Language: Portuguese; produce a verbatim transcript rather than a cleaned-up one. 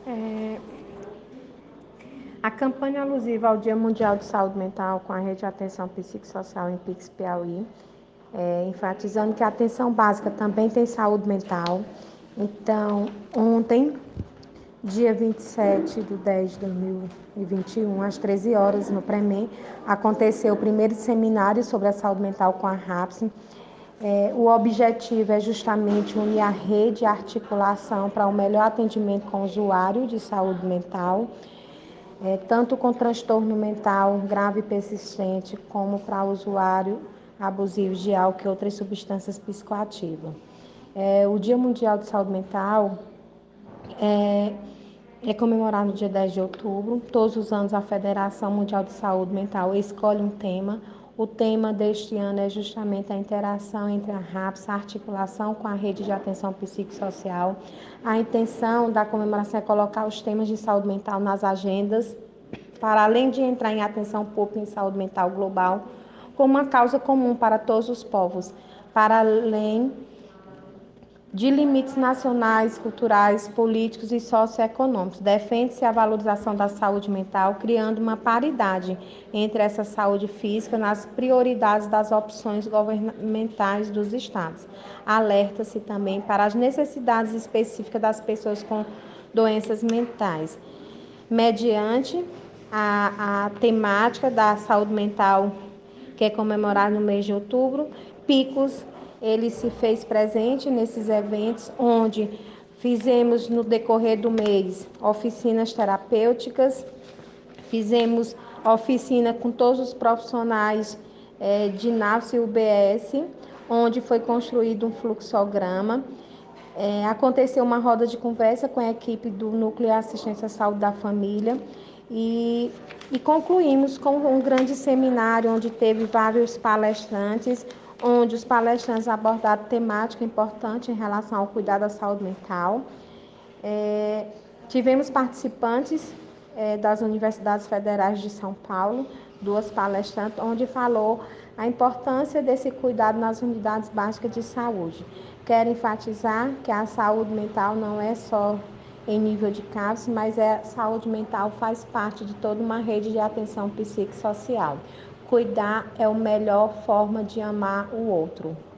A campanha alusiva ao Dia Mundial de Saúde Mental com a Rede de Atenção Psicossocial em Pix Piauí, é, enfatizando que a atenção básica também tem saúde mental. Então, ontem, dia vinte e sete de dez de dois mil e vinte e um, às treze horas, no Premem, aconteceu o primeiro seminário sobre a saúde mental com a RAPS. É, o objetivo é justamente unir a rede e a articulação para o melhor atendimento com o usuário de saúde mental, é, tanto com transtorno mental grave e persistente, como para o usuário abusivo de álcool e outras substâncias psicoativas. É, o Dia Mundial de Saúde Mental é, é comemorado no dia dez de outubro. Todos os anos a Federação Mundial de Saúde Mental escolhe um tema. O tema deste ano é justamente a interação entre a RAPS, a articulação com a rede de atenção psicossocial. A intenção da comemoração é colocar os temas de saúde mental nas agendas, para além de entrar em atenção pública em saúde mental global, como uma causa comum para todos os povos, para além de limites nacionais, culturais, políticos e socioeconômicos. Defende-se a valorização da saúde mental, criando uma paridade entre essa saúde física nas prioridades das opções governamentais dos estados. Alerta-se também para as necessidades específicas das pessoas com doenças mentais. Mediante a, a temática da saúde mental, que é comemorada no mês de outubro, Picos, ele se fez presente nesses eventos, onde fizemos no decorrer do mês oficinas terapêuticas, fizemos oficina com todos os profissionais é, de NAFS e U B S, onde foi construído um fluxograma. É, aconteceu uma roda de conversa com a equipe do Núcleo de Assistência à Saúde da Família e, e concluímos com um grande seminário onde teve vários palestrantes, onde os palestrantes abordaram temática importante em relação ao cuidado da saúde mental. É, tivemos participantes é, das Universidades Federais de São Paulo, duas palestrantes, onde falou a importância desse cuidado nas unidades básicas de saúde. Quero enfatizar que a saúde mental não é só em nível de CAPS, mas a saúde mental faz parte de toda uma rede de atenção psicossocial. Cuidar é a melhor forma de amar o outro.